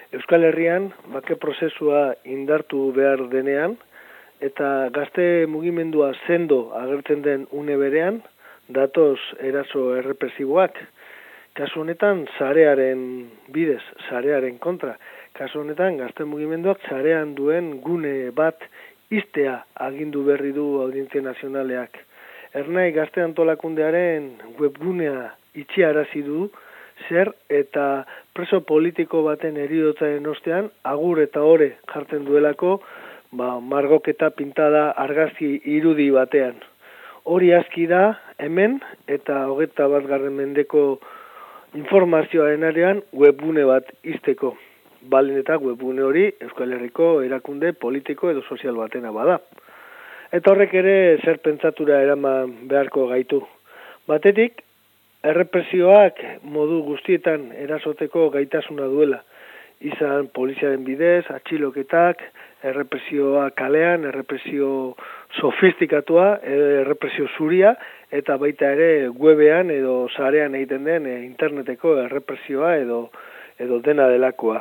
Euskal Herrian bake prozesua indartu behar denean eta gazte mugimendua sendo agertzen den une berean datoz eraso errepresiboak. Kasu honetan sarearen bidez, sarearen kontra. Kasu honetan gazte mugimenduak sarean duen gune bat ixtea agindu berri du Audientzia Nazionaleak. Ernai Gazte Antolakundearen webgunea itxiarazi du zer eta preso politiko baten heriotzaren ostean agur eta ore jartzen duelako margoketa pintada argazki irudi batean. Hori aski da hemen eta 21. mendeko informazioaren arean webgune bat ixteko. Baldin eta webgune hori Euskal Herriko erakunde politiko edo sozial batena bada. Eta horrek ere zer pentsatura eraman beharko gaitu. Batetik, errepresioak modu guztietan erasoteko gaitasuna duela. Izan poliziaren bidez, atxiloketak, errepresioa kalean, errepresio sofistikatua, errepresio zuria, eta baita ere webean edo sarean egiten den interneteko errepresioa edo dena delakoa.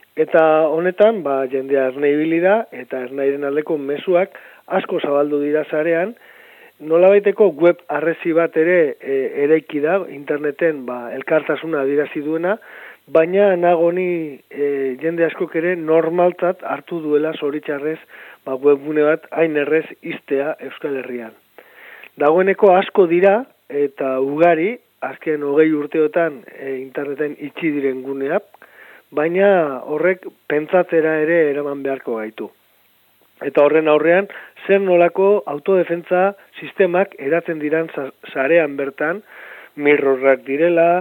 Eta honetan, jendea ernai ibili da, eta ernairen aldeko mezuak asko zabaldu dira sarean, nolabaiteko web arrezi bat ere eraiki da, interneten elkartasuna adierazi duena, baina nagoni jende askok ere normaltzat hartu duela zoritxarrez webgune bat hain errez ixtea Euskal Herrian. Dagoeneko asko dira eta ugari, azken 20 urteotan interneten itxi diren guneak, baina horrek pentsatzera ere eraman beharko gaitu. Eta horren aurrean, zer nolako autodefentza sistemak eratzen diran sarean bertan, mirrorrak direla,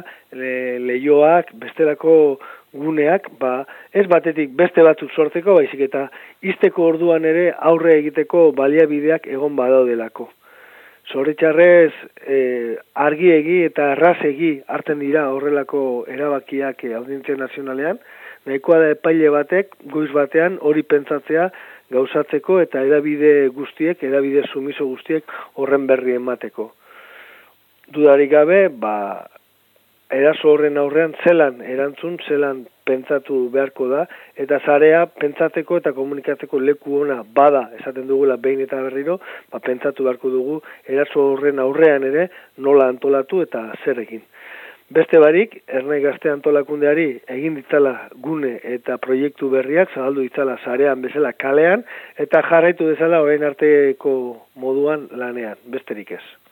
leioak, bestelako guneak, ez batetik beste batzuk sortzeko, baizik eta ixteko orduan ere aurre egiteko baliabideak egon badaudelako. Zoritxarrez, argiegi eta errazegi hartzen dira horrelako erabakiak Audientzia Nazionalean, nahikoa da epaile batek, goiz batean hori pentsatzea gauzatzeko eta edabide sumiso guztiek horren berri emateko. Dudarik gabe, eraso horren aurrean zelan erantzun, zelan pentsatu beharko da, eta zarea pentsatzeko eta komunikatzeko leku ona bada, esaten dugula behin eta berriro, pentsatu beharko dugu eraso horren aurrean ere nola antolatu eta zer egin. Beste barik, Ernai Gazte Antolakundeari egin ditzala gune eta proiektu berriak, zabaldu ditzala sarean bezala kalean, eta jarraitu dezala orain arteko moduan lanean, besterik ez.